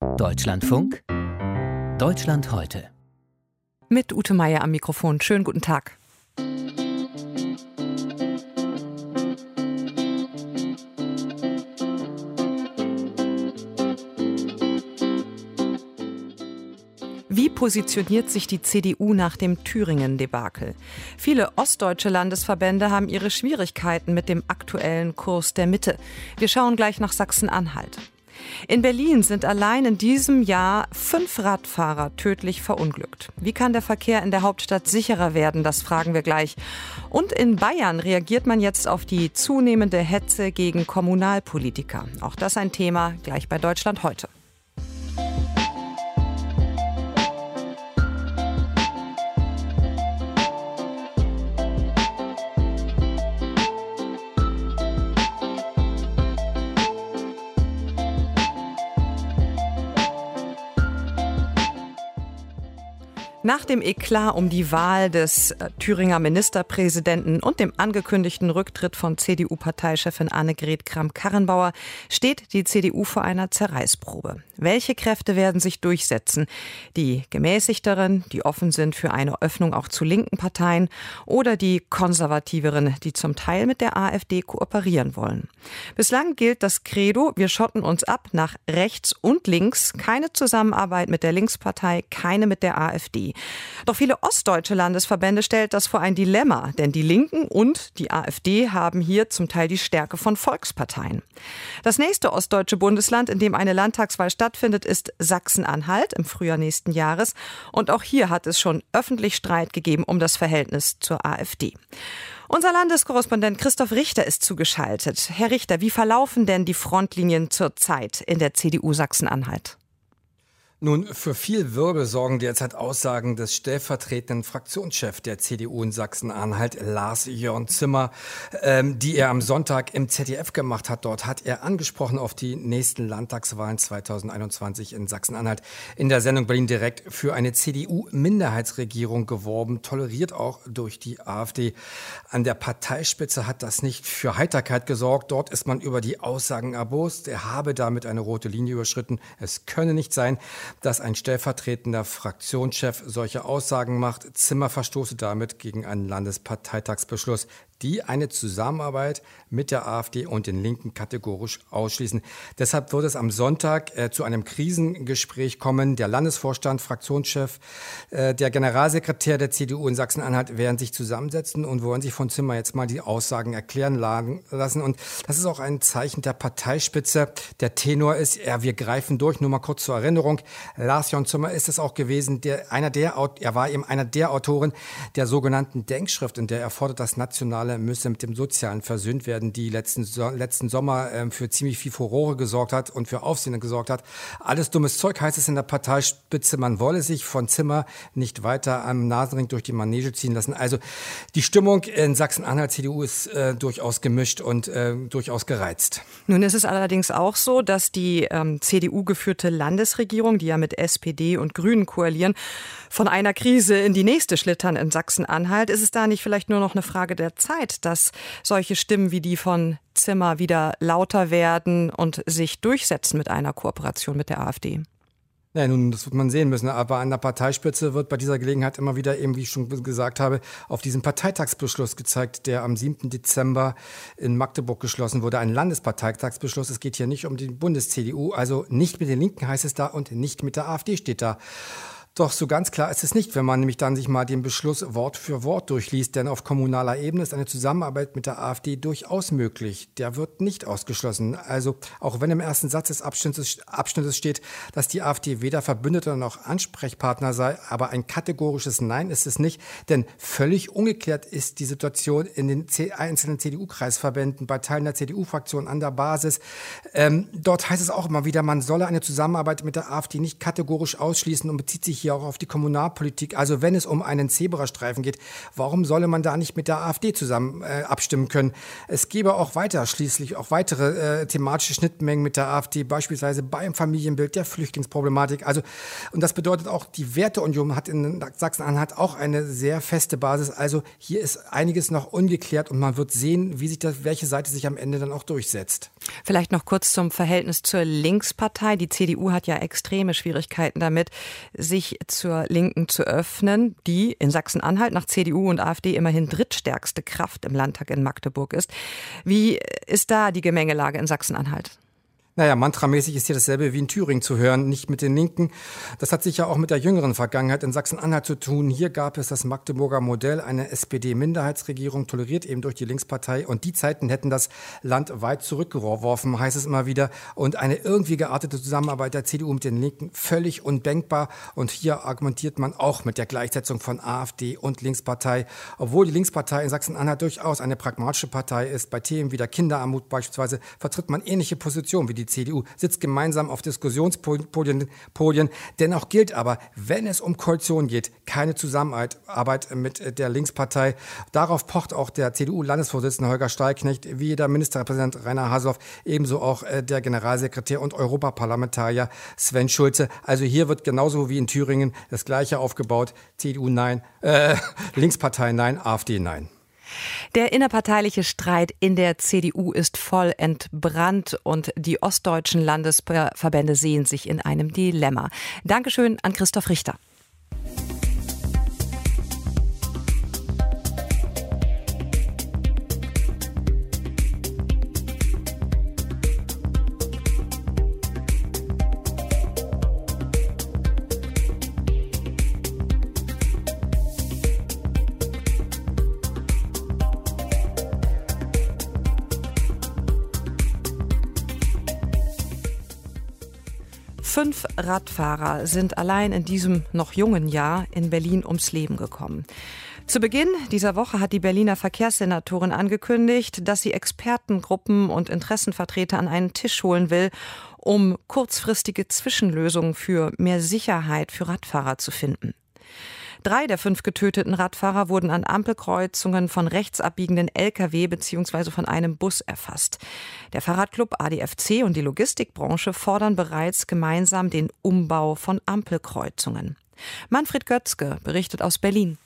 Deutschlandfunk, Deutschland heute. Mit Ute Meier am Mikrofon. Schönen guten Tag. Wie positioniert sich die CDU nach dem Thüringen-Debakel? Viele ostdeutsche Landesverbände haben ihre Schwierigkeiten mit dem aktuellen Kurs der Mitte. Wir schauen gleich nach Sachsen-Anhalt. In Berlin sind allein in diesem Jahr 5 Radfahrer tödlich verunglückt. Wie kann der Verkehr in der Hauptstadt sicherer werden? Das fragen wir gleich. Und in Bayern reagiert man jetzt auf die zunehmende Hetze gegen Kommunalpolitiker. Auch das ein Thema gleich bei Deutschland heute. Nach dem Eklat um die Wahl des Thüringer Ministerpräsidenten und dem angekündigten Rücktritt von CDU-Parteichefin Annegret Kramp-Karrenbauer steht die CDU vor einer Zerreißprobe. Welche Kräfte werden sich durchsetzen? Die gemäßigteren, die offen sind für eine Öffnung auch zu linken Parteien, oder die konservativeren, die zum Teil mit der AfD kooperieren wollen? Bislang gilt das Credo: Wir schotten uns ab nach rechts und links. Keine Zusammenarbeit mit der Linkspartei, keine mit der AfD. Doch viele ostdeutsche Landesverbände stellt das vor ein Dilemma, denn die Linken und die AfD haben hier zum Teil die Stärke von Volksparteien. Das nächste ostdeutsche Bundesland, in dem eine Landtagswahl stattfindet, ist Sachsen-Anhalt im Frühjahr nächsten Jahres. Und auch hier hat es schon öffentlich Streit gegeben um das Verhältnis zur AfD. Unser Landeskorrespondent Christoph Richter ist zugeschaltet. Herr Richter, wie verlaufen denn die Frontlinien zurzeit in der CDU Sachsen-Anhalt? Nun, für viel Wirbel sorgen derzeit Aussagen des stellvertretenden Fraktionschefs der CDU in Sachsen-Anhalt, Lars-Jörn Zimmer, die er am Sonntag im ZDF gemacht hat. Dort hat er angesprochen auf die nächsten Landtagswahlen 2021 in Sachsen-Anhalt. In der Sendung Berlin direkt für eine CDU-Minderheitsregierung geworben, toleriert auch durch die AfD. An der Parteispitze hat das nicht für Heiterkeit gesorgt. Dort ist man über die Aussagen erbost. Er habe damit eine rote Linie überschritten. Es könne nicht sein, dass ein stellvertretender Fraktionschef solche Aussagen macht. Zimmer verstoße damit gegen einen Landesparteitagsbeschluss, die eine Zusammenarbeit mit der AfD und den Linken kategorisch ausschließen. Deshalb wird es am Sonntag zu einem Krisengespräch kommen. Der Landesvorstand, Fraktionschef, der Generalsekretär der CDU in Sachsen-Anhalt werden sich zusammensetzen und wollen sich von Zimmer jetzt mal die Aussagen erklären lassen. Und das ist auch ein Zeichen der Parteispitze. Der Tenor ist, wir greifen durch. Nur mal kurz zur Erinnerung. Lars-Jörn Zimmer ist es auch gewesen, er war eben einer der Autoren der sogenannten Denkschrift, in der er fordert, dass Nationale müsse mit dem Sozialen versöhnt werden, die letzten Sommer für ziemlich viel Furore gesorgt hat und für Aufsehen gesorgt hat. Alles dummes Zeug, heißt es in der Parteispitze. Man wolle sich von Zimmer nicht weiter am Nasenring durch die Manege ziehen lassen. Also die Stimmung in Sachsen-Anhalt CDU ist durchaus gemischt und durchaus gereizt. Nun ist es allerdings auch so, dass die CDU-geführte Landesregierung, die ja mit SPD und Grünen koalieren, von einer Krise in die nächste schlittern in Sachsen-Anhalt. Ist es da nicht vielleicht nur noch eine Frage der Zeit, dass solche Stimmen wie die von Zimmer wieder lauter werden und sich durchsetzen mit einer Kooperation mit der AfD? Ja, nun, das wird man sehen müssen. Aber an der Parteispitze wird bei dieser Gelegenheit immer wieder, eben wie ich schon gesagt habe, auf diesen Parteitagsbeschluss gezeigt, der am 7. Dezember in Magdeburg geschlossen wurde. Ein Landesparteitagsbeschluss. Es geht hier nicht um die Bundes-CDU. Also nicht mit den Linken heißt es da und nicht mit der AfD steht da. Doch so ganz klar ist es nicht, wenn man nämlich dann sich mal den Beschluss Wort für Wort durchliest. Denn auf kommunaler Ebene ist eine Zusammenarbeit mit der AfD durchaus möglich. Der wird nicht ausgeschlossen. Also auch wenn im ersten Satz des Abschnittes steht, dass die AfD weder Verbündeter noch Ansprechpartner sei, aber ein kategorisches Nein ist es nicht. Denn völlig ungeklärt ist die Situation in den einzelnen CDU-Kreisverbänden, bei Teilen der CDU-Fraktion an der Basis. Dort heißt es auch immer wieder, man solle eine Zusammenarbeit mit der AfD nicht kategorisch ausschließen und bezieht sich hier auch auf die Kommunalpolitik. Also wenn es um einen Zebrastreifen geht, warum solle man da nicht mit der AfD zusammen abstimmen können? Es gäbe auch schließlich auch weitere thematische Schnittmengen mit der AfD, beispielsweise beim Familienbild, der Flüchtlingsproblematik. Also, und das bedeutet auch, die Werteunion hat in Sachsen-Anhalt auch eine sehr feste Basis. Also hier ist einiges noch ungeklärt und man wird sehen, welche Seite sich am Ende dann auch durchsetzt. Vielleicht noch kurz zum Verhältnis zur Linkspartei. Die CDU hat ja extreme Schwierigkeiten damit, sich zur Linken zu öffnen, die in Sachsen-Anhalt nach CDU und AfD immerhin drittstärkste Kraft im Landtag in Magdeburg ist. Wie ist da die Gemengelage in Sachsen-Anhalt? Naja, mantramäßig ist hier dasselbe wie in Thüringen zu hören, nicht mit den Linken. Das hat sicher auch mit der jüngeren Vergangenheit in Sachsen-Anhalt zu tun. Hier gab es das Magdeburger Modell, eine SPD-Minderheitsregierung, toleriert eben durch die Linkspartei. Und die Zeiten hätten das Land weit zurückgeworfen, heißt es immer wieder. Und eine irgendwie geartete Zusammenarbeit der CDU mit den Linken völlig undenkbar. Und hier argumentiert man auch mit der Gleichsetzung von AfD und Linkspartei. Obwohl die Linkspartei in Sachsen-Anhalt durchaus eine pragmatische Partei ist, bei Themen wie der Kinderarmut beispielsweise vertritt man ähnliche Positionen wie die CDU, sitzt gemeinsam auf Diskussionspodien. Dennoch gilt aber, wenn es um Koalition geht, keine Zusammenarbeit mit der Linkspartei. Darauf pocht auch der CDU-Landesvorsitzende Holger Stallknecht, wie der Ministerpräsident Rainer Haseloff, ebenso auch der Generalsekretär und Europaparlamentarier Sven Schulze. Also hier wird genauso wie in Thüringen das Gleiche aufgebaut. CDU nein, Linkspartei nein, AfD nein. Der innerparteiliche Streit in der CDU ist voll entbrannt und die ostdeutschen Landesverbände sehen sich in einem Dilemma. Dankeschön an Christoph Richter. Fünf Radfahrer sind allein in diesem noch jungen Jahr in Berlin ums Leben gekommen. Zu Beginn dieser Woche hat die Berliner Verkehrssenatorin angekündigt, dass sie Expertengruppen und Interessenvertreter an einen Tisch holen will, um kurzfristige Zwischenlösungen für mehr Sicherheit für Radfahrer zu finden. 3 der 5 getöteten Radfahrer wurden an Ampelkreuzungen von rechts abbiegenden Lkw bzw. von einem Bus erfasst. Der Fahrradclub ADFC und die Logistikbranche fordern bereits gemeinsam den Umbau von Ampelkreuzungen. Manfred Götzke berichtet aus Berlin.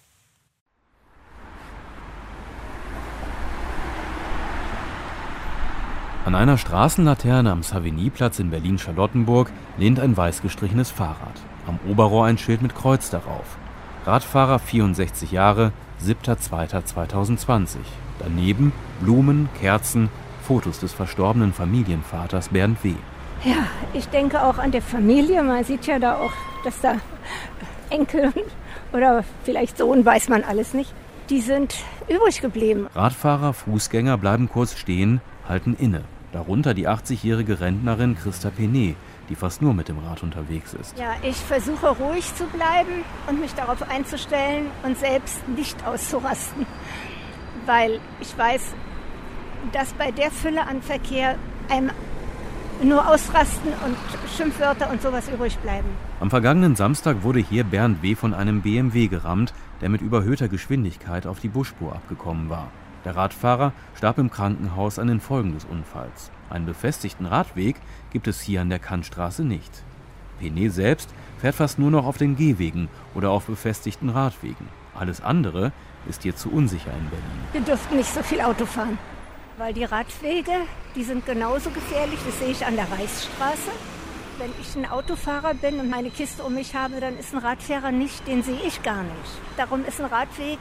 An einer Straßenlaterne am Savignyplatz in Berlin-Charlottenburg lehnt ein weiß gestrichenes Fahrrad. Am Oberrohr ein Schild mit Kreuz darauf. Radfahrer 64 Jahre, 7.2.2020. Daneben Blumen, Kerzen, Fotos des verstorbenen Familienvaters Bernd W. Ja, ich denke auch an die Familie. Man sieht ja da auch, dass da Enkel oder vielleicht Sohn, weiß man alles nicht, die sind übrig geblieben. Radfahrer, Fußgänger bleiben kurz stehen, halten inne. Darunter die 80-jährige Rentnerin Christa Penet, die fast nur mit dem Rad unterwegs ist. Ja, ich versuche ruhig zu bleiben und mich darauf einzustellen und selbst nicht auszurasten. Weil ich weiß, dass bei der Fülle an Verkehr einem nur Ausrasten und Schimpfwörter und sowas übrig bleiben. Am vergangenen Samstag wurde hier Bernd W. von einem BMW gerammt, der mit überhöhter Geschwindigkeit auf die Busspur abgekommen war. Der Radfahrer starb im Krankenhaus an den Folgen des Unfalls. Einen befestigten Radweg gibt es hier an der Kantstraße nicht. Penet selbst fährt fast nur noch auf den Gehwegen oder auf befestigten Radwegen. Alles andere ist hier zu unsicher in Berlin. Wir dürften nicht so viel Auto fahren, weil die Radwege, die sind genauso gefährlich. Das sehe ich an der Reichsstraße. Wenn ich ein Autofahrer bin und meine Kiste um mich habe, dann ist ein Radfahrer nicht, den sehe ich gar nicht. Darum ist ein Radweg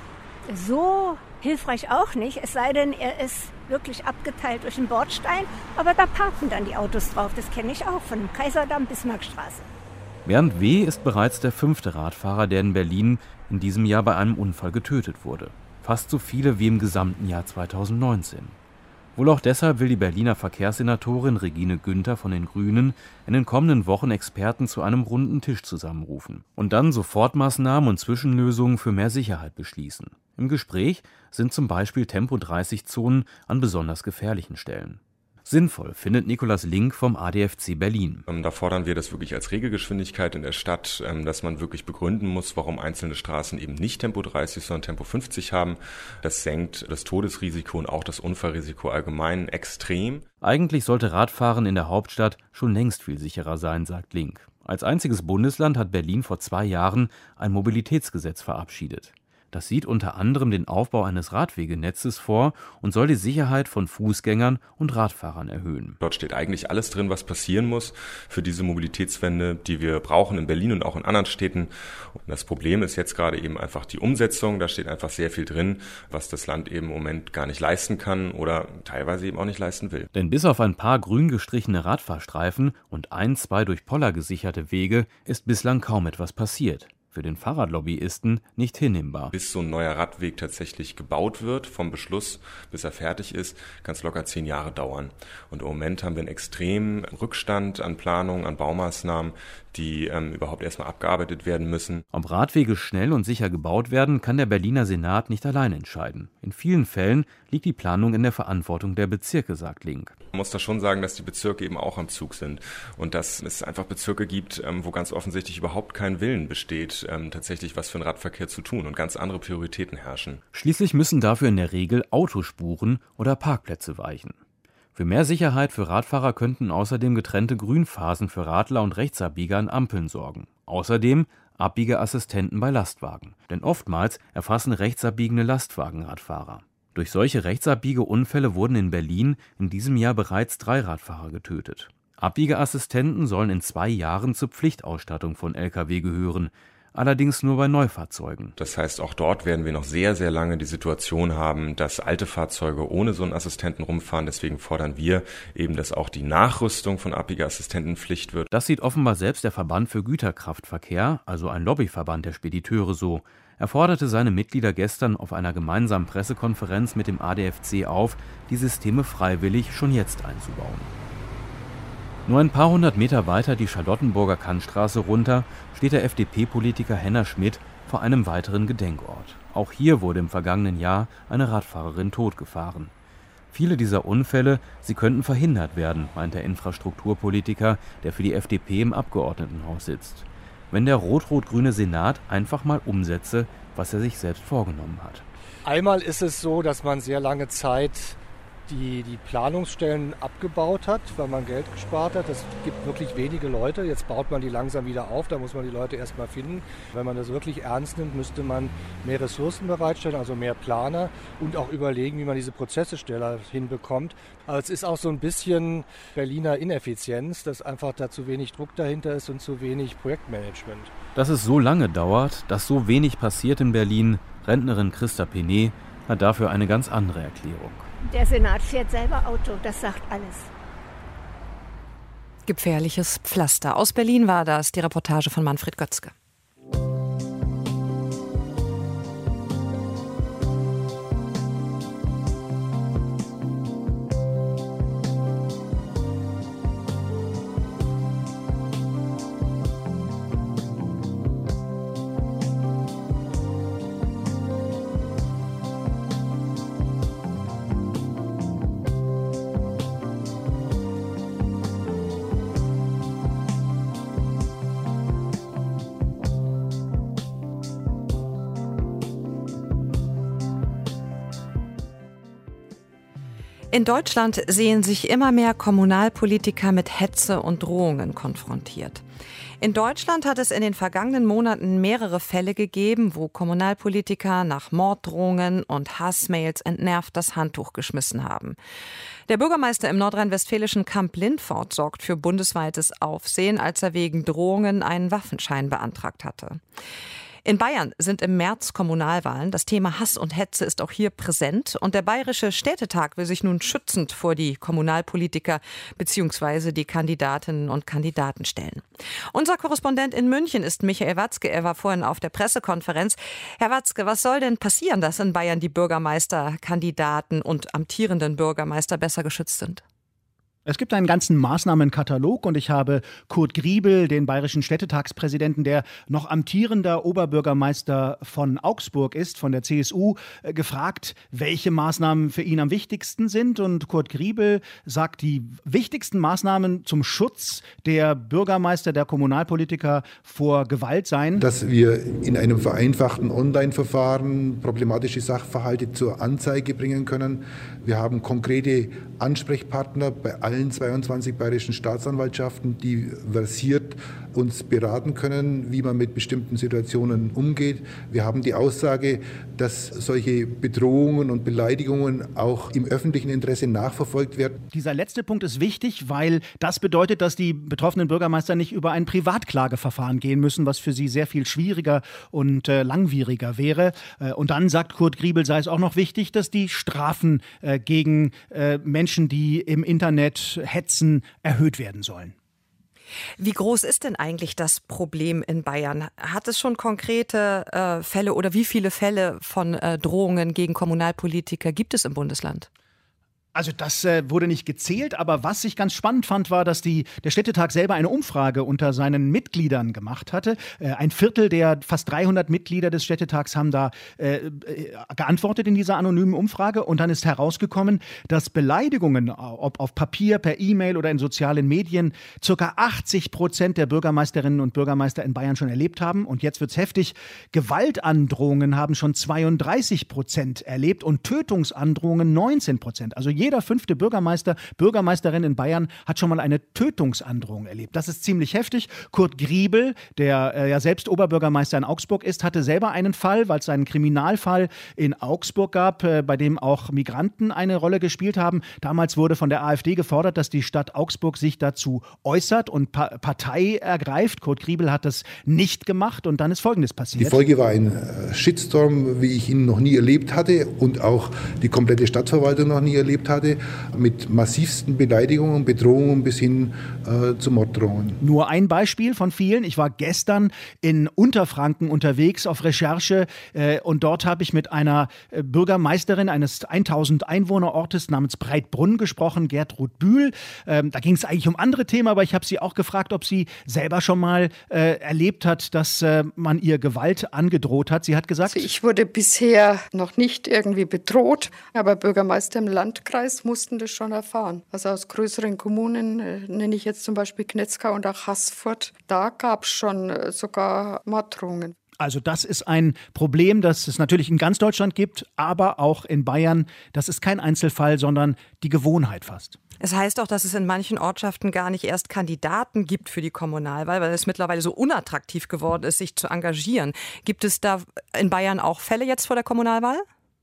so hilfreich auch nicht, es sei denn, er ist wirklich abgeteilt durch einen Bordstein, aber da parken dann die Autos drauf. Das kenne ich auch von Kaiserdamm bis Marktstraße. Bernd W. ist bereits der 5. Radfahrer, der in Berlin in diesem Jahr bei einem Unfall getötet wurde. Fast so viele wie im gesamten Jahr 2019. Wohl auch deshalb will die Berliner Verkehrssenatorin Regine Günther von den Grünen in den kommenden Wochen Experten zu einem runden Tisch zusammenrufen und dann Sofortmaßnahmen und Zwischenlösungen für mehr Sicherheit beschließen. Im Gespräch sind zum Beispiel Tempo-30-Zonen an besonders gefährlichen Stellen. Sinnvoll findet Nikolaus Link vom ADFC Berlin. Da fordern wir das wirklich als Regelgeschwindigkeit in der Stadt, dass man wirklich begründen muss, warum einzelne Straßen eben nicht Tempo 30, sondern Tempo 50 haben. Das senkt das Todesrisiko und auch das Unfallrisiko allgemein extrem. Eigentlich sollte Radfahren in der Hauptstadt schon längst viel sicherer sein, sagt Link. Als einziges Bundesland hat Berlin vor 2 Jahren ein Mobilitätsgesetz verabschiedet. Das sieht unter anderem den Aufbau eines Radwegenetzes vor und soll die Sicherheit von Fußgängern und Radfahrern erhöhen. Dort steht eigentlich alles drin, was passieren muss für diese Mobilitätswende, die wir brauchen in Berlin und auch in anderen Städten. Und das Problem ist jetzt gerade eben einfach die Umsetzung. Da steht einfach sehr viel drin, was das Land eben im Moment gar nicht leisten kann oder teilweise eben auch nicht leisten will. Denn bis auf ein paar grün gestrichene Radfahrstreifen und 1-2 durch Poller gesicherte Wege ist bislang kaum etwas passiert. Für den Fahrradlobbyisten nicht hinnehmbar. Bis so ein neuer Radweg tatsächlich gebaut wird, vom Beschluss bis er fertig ist, kann es locker 10 Jahre dauern. Und im Moment haben wir einen extremen Rückstand an Planungen, an Baumaßnahmen, die überhaupt erstmal abgearbeitet werden müssen. Ob Radwege schnell und sicher gebaut werden, kann der Berliner Senat nicht allein entscheiden. In vielen Fällen liegt die Planung in der Verantwortung der Bezirke, sagt Link. Man muss da schon sagen, dass die Bezirke eben auch am Zug sind und dass es einfach Bezirke gibt, wo ganz offensichtlich überhaupt kein Willen besteht, tatsächlich was für den Radverkehr zu tun und ganz andere Prioritäten herrschen. Schließlich müssen dafür in der Regel Autospuren oder Parkplätze weichen. Für mehr Sicherheit für Radfahrer könnten außerdem getrennte Grünphasen für Radler und Rechtsabbieger an Ampeln sorgen. Außerdem Abbiegeassistenten bei Lastwagen. Denn oftmals erfassen rechtsabbiegende Lastwagen Radfahrer. Durch solche Rechtsabbiegeunfälle wurden in Berlin in diesem Jahr bereits 3 Radfahrer getötet. Abbiegeassistenten sollen in 2 Jahren zur Pflichtausstattung von Lkw gehören. Allerdings nur bei Neufahrzeugen. Das heißt, auch dort werden wir noch sehr, sehr lange die Situation haben, dass alte Fahrzeuge ohne so einen Assistenten rumfahren. Deswegen fordern wir eben, dass auch die Nachrüstung von Abbiegeassistenten Pflicht wird. Das sieht offenbar selbst der Verband für Güterkraftverkehr, also ein Lobbyverband der Spediteure, so. Er forderte seine Mitglieder gestern auf einer gemeinsamen Pressekonferenz mit dem ADFC auf, die Systeme freiwillig schon jetzt einzubauen. Nur ein paar 100 Meter weiter die Charlottenburger Kantstraße runter steht der FDP-Politiker Henner Schmidt vor einem weiteren Gedenkort. Auch hier wurde im vergangenen Jahr eine Radfahrerin totgefahren. Viele dieser Unfälle, sie könnten verhindert werden, meint der Infrastrukturpolitiker, der für die FDP im Abgeordnetenhaus sitzt. Wenn der rot-rot-grüne Senat einfach mal umsetze, was er sich selbst vorgenommen hat. Einmal ist es so, dass man sehr lange Zeit die Planungsstellen abgebaut hat, weil man Geld gespart hat. Es gibt wirklich wenige Leute. Jetzt baut man die langsam wieder auf. Da muss man die Leute erstmal finden. Wenn man das wirklich ernst nimmt, müsste man mehr Ressourcen bereitstellen, also mehr Planer und auch überlegen, wie man diese Prozesse schneller hinbekommt. Aber es ist auch so ein bisschen Berliner Ineffizienz, dass einfach da zu wenig Druck dahinter ist und zu wenig Projektmanagement. Dass es so lange dauert, dass so wenig passiert in Berlin, Rentnerin Christa Penet hat dafür eine ganz andere Erklärung. Der Senat fährt selber Auto, das sagt alles. Gefährliches Pflaster. Aus Berlin war das die Reportage von Manfred Götzke. In Deutschland sehen sich immer mehr Kommunalpolitiker mit Hetze und Drohungen konfrontiert. In Deutschland hat es in den vergangenen Monaten mehrere Fälle gegeben, wo Kommunalpolitiker nach Morddrohungen und Hassmails entnervt das Handtuch geschmissen haben. Der Bürgermeister im nordrhein-westfälischen Kamp-Lindfort sorgt für bundesweites Aufsehen, als er wegen Drohungen einen Waffenschein beantragt hatte. In Bayern sind im März Kommunalwahlen. Das Thema Hass und Hetze ist auch hier präsent. Und der Bayerische Städtetag will sich nun schützend vor die Kommunalpolitiker bzw. die Kandidatinnen und Kandidaten stellen. Unser Korrespondent in München ist Michael Watzke. Er war vorhin auf der Pressekonferenz. Herr Watzke, was soll denn passieren, dass in Bayern die Bürgermeisterkandidaten und amtierenden Bürgermeister besser geschützt sind? Es gibt einen ganzen Maßnahmenkatalog und ich habe Kurt Griebel, den bayerischen Städtetagspräsidenten, der noch amtierender Oberbürgermeister von Augsburg ist, von der CSU, gefragt, welche Maßnahmen für ihn am wichtigsten sind. Und Kurt Griebel sagt, die wichtigsten Maßnahmen zum Schutz der Bürgermeister, der Kommunalpolitiker vor Gewalt seien. Dass wir in einem vereinfachten Online-Verfahren problematische Sachverhalte zur Anzeige bringen können. Wir haben konkrete Ansprechpartner bei allen 22 bayerischen Staatsanwaltschaften, die versiert uns beraten können, wie man mit bestimmten Situationen umgeht. Wir haben die Aussage, dass solche Bedrohungen und Beleidigungen auch im öffentlichen Interesse nachverfolgt werden. Dieser letzte Punkt ist wichtig, weil das bedeutet, dass die betroffenen Bürgermeister nicht über ein Privatklageverfahren gehen müssen, was für sie sehr viel schwieriger und langwieriger wäre. Und dann sagt Kurt Griebel, sei es auch noch wichtig, dass die Strafen gegen Menschen, die im Internet hetzen, erhöht werden sollen. Wie groß ist denn eigentlich das Problem in Bayern? Hat es schon konkrete Fälle oder wie viele Fälle von Drohungen gegen Kommunalpolitiker gibt es im Bundesland? Also das wurde nicht gezählt, aber was ich ganz spannend fand, war, dass der Städtetag selber eine Umfrage unter seinen Mitgliedern gemacht hatte. Ein Viertel der fast 300 Mitglieder des Städtetags haben da geantwortet in dieser anonymen Umfrage. Und dann ist herausgekommen, dass Beleidigungen, ob auf Papier, per E-Mail oder in sozialen Medien, ca. 80% der Bürgermeisterinnen und Bürgermeister in Bayern schon erlebt haben. Und jetzt wird's heftig. Gewaltandrohungen haben schon 32% erlebt und Tötungsandrohungen 19%. Also jeder 5. Bürgermeister, Bürgermeisterin in Bayern hat schon mal eine Tötungsandrohung erlebt. Das ist ziemlich heftig. Kurt Griebel, der ja selbst Oberbürgermeister in Augsburg ist, hatte selber einen Fall, weil es einen Kriminalfall in Augsburg gab, bei dem auch Migranten eine Rolle gespielt haben. Damals wurde von der AfD gefordert, dass die Stadt Augsburg sich dazu äußert und Partei ergreift. Kurt Griebel hat das nicht gemacht und dann ist Folgendes passiert. Die Folge war ein Shitstorm, wie ich ihn noch nie erlebt hatte und auch die komplette Stadtverwaltung noch nie erlebt hatte, mit massivsten Beleidigungen, Bedrohungen bis hin zu Morddrohungen. Nur ein Beispiel von vielen. Ich war gestern in Unterfranken unterwegs auf Recherche und dort habe ich mit einer Bürgermeisterin eines 1000 Einwohnerortes namens Breitbrunn gesprochen, Gertrud Bühl. Da ging es eigentlich um andere Themen, aber ich habe sie auch gefragt, ob sie selber schon mal erlebt hat, dass man ihr Gewalt angedroht hat. Sie hat gesagt, also ich wurde bisher noch nicht irgendwie bedroht, aber Bürgermeister im Landkreis mussten das schon erfahren. Also aus größeren Kommunen, nenne ich jetzt zum Beispiel Knetzgau und auch Haßfurt, da gab es schon sogar Morddrohungen. Also das ist ein Problem, das es natürlich in ganz Deutschland gibt, aber auch in Bayern. Das ist kein Einzelfall, sondern die Gewohnheit fast. Es heißt auch, dass es in manchen Ortschaften gar nicht erst Kandidaten gibt für die Kommunalwahl, weil es mittlerweile so unattraktiv geworden ist, sich zu engagieren. Gibt es da in Bayern auch Fälle jetzt vor der Kommunalwahl?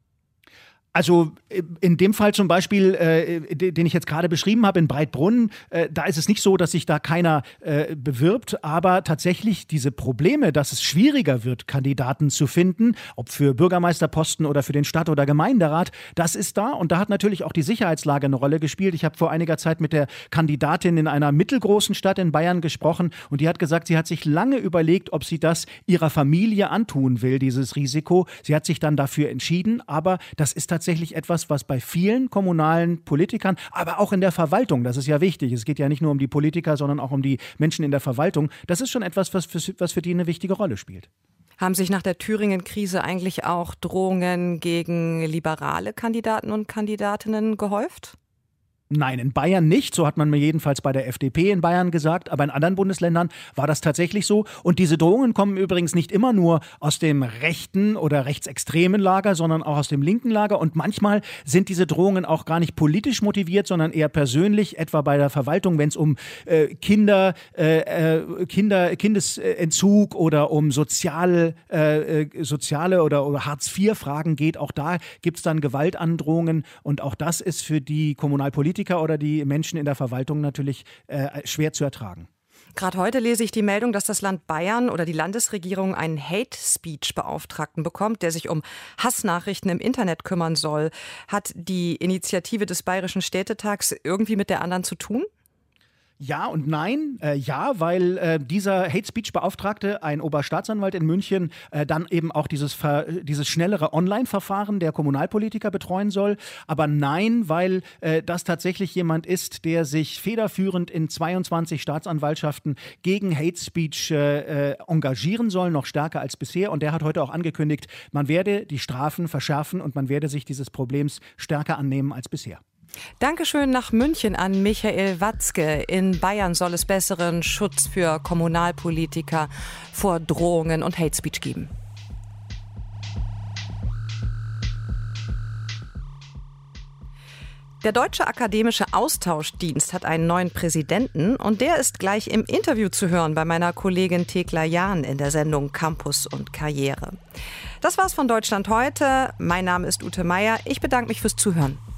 Also in dem Fall zum Beispiel, den ich jetzt gerade beschrieben habe, in Breitbrunn, da ist es nicht so, dass sich da keiner bewirbt, aber tatsächlich diese Probleme, dass es schwieriger wird, Kandidaten zu finden, ob für Bürgermeisterposten oder für den Stadt- oder Gemeinderat, das ist da und da hat natürlich auch die Sicherheitslage eine Rolle gespielt. Ich habe vor einiger Zeit mit der Kandidatin in einer mittelgroßen Stadt in Bayern gesprochen und die hat gesagt, sie hat sich lange überlegt, ob sie das ihrer Familie antun will, dieses Risiko. Sie hat sich dann dafür entschieden, aber das ist tatsächlich etwas, was bei vielen kommunalen Politikern, aber auch in der Verwaltung, das ist ja wichtig, es geht ja nicht nur um die Politiker, sondern auch um die Menschen in der Verwaltung, das ist schon etwas, was für die eine wichtige Rolle spielt. Haben sich nach der Thüringen-Krise eigentlich auch Drohungen gegen liberale Kandidaten und Kandidatinnen gehäuft? Nein, in Bayern nicht. So hat man mir jedenfalls bei der FDP in Bayern gesagt. Aber in anderen Bundesländern war das tatsächlich so. Und diese Drohungen kommen übrigens nicht immer nur aus dem rechten oder rechtsextremen Lager, sondern auch aus dem linken Lager. Und manchmal sind diese Drohungen auch gar nicht politisch motiviert, sondern eher persönlich, etwa bei der Verwaltung, wenn es um Kindesentzug oder um soziale oder Hartz-IV-Fragen geht. Auch da gibt es dann Gewaltandrohungen. Und auch das ist für die Kommunalpolitiker oder die Menschen in der Verwaltung natürlich schwer zu ertragen. Gerade heute lese ich die Meldung, dass das Land Bayern oder die Landesregierung einen Hate-Speech-Beauftragten bekommt, der sich um Hassnachrichten im Internet kümmern soll. Hat die Initiative des Bayerischen Städtetags irgendwie mit der anderen zu tun? Ja und nein. Ja, weil dieser Hate-Speech-Beauftragte, ein Oberstaatsanwalt in München, dann eben auch dieses schnellere Online-Verfahren der Kommunalpolitiker betreuen soll. Aber nein, weil das tatsächlich jemand ist, der sich federführend in 22 Staatsanwaltschaften gegen Hate-Speech engagieren soll, noch stärker als bisher. Und der hat heute auch angekündigt, man werde die Strafen verschärfen und man werde sich dieses Problems stärker annehmen als bisher. Dankeschön nach München an Michael Watzke. In Bayern soll es besseren Schutz für Kommunalpolitiker vor Drohungen und Hate Speech geben. Der Deutsche Akademische Austauschdienst hat einen neuen Präsidenten und der ist gleich im Interview zu hören bei meiner Kollegin Thekla Jahn in der Sendung Campus und Karriere. Das war's von Deutschland heute. Mein Name ist Ute Meier. Ich bedanke mich fürs Zuhören.